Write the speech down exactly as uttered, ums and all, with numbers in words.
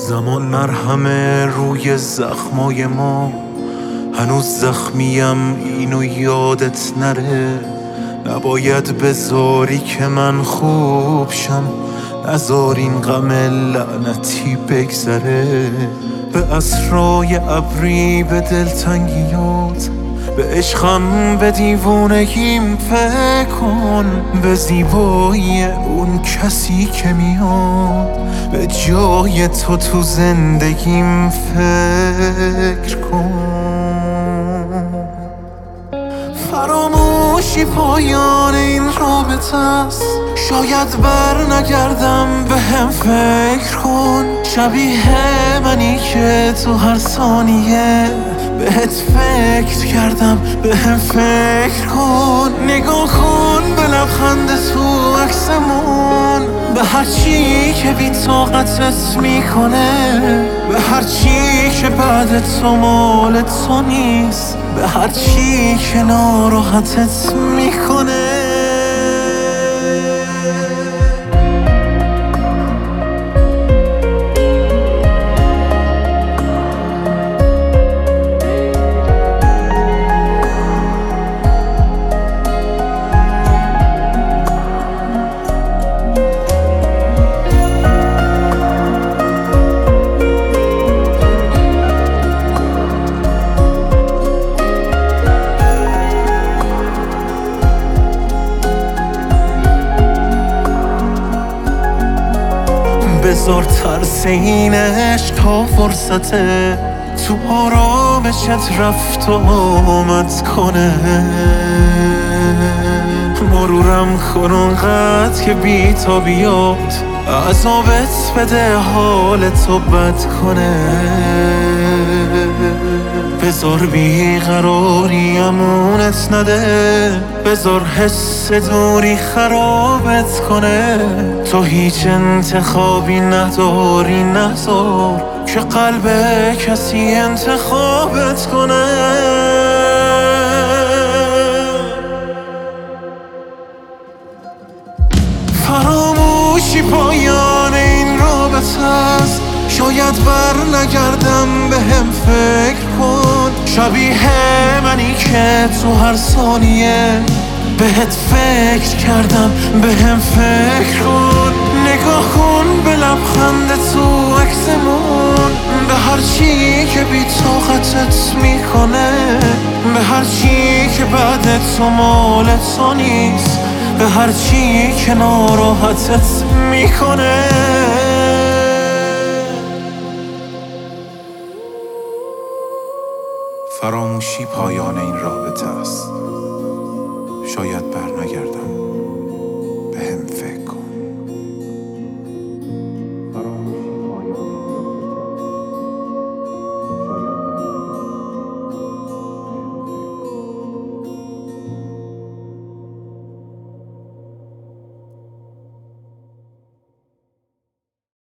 زمان مرهمه روی زخمای ما، هنوز زخمیم اینو یادت نره. نباید بذاری که من خوب شم، نذار این غم لعنتی بگذره. به اسرای ابری، به دلتنگیات، به عشقم، به دیوونگیم فکر کن. به زیبایی اون کسی که میاد به جای تو تو زندگیم فکر کن. فراموشی پایان این رابطه است، شاید بر نگردم، به هم فکر کن. شبیه منی که تو هر ثانیه بهت فکر کردم، به هم فکر کن. نگاه کن به لبخند تو عکسمون، به هر چی که بی طاقتت میکنه، به هر چی که بعد تو مال تو نیست، به هر چی که ناراحتت میکنه. بذار ترس این عشق تا فرصته تو آرامشت رفت و آمد کنه. مرورم کن اونقدر که بی تا بیاد، عذابت بده حالتو بد کنه. بذار بیقراری امونت نده، بذار حس دوری خرابت کنه. تو هیچ انتخابی نداری، نذار که قلب کسی انتخابت کنه. فراموشی پایان این رابطه است، شاید بر نگردم، به هم فکر کن. شبیه منی که تو هر ثانیه بهت فکر کردم، به هم فکر کن. نگاه کن به لبخند تو عکسمون، به هر چی که بی طاقتت میکنه، به هر چی که بعد تو مال تو نیست، به هر چی که ناراحتت میکنه. فراموشی پایان این رابطه است، شاید بر نگردم.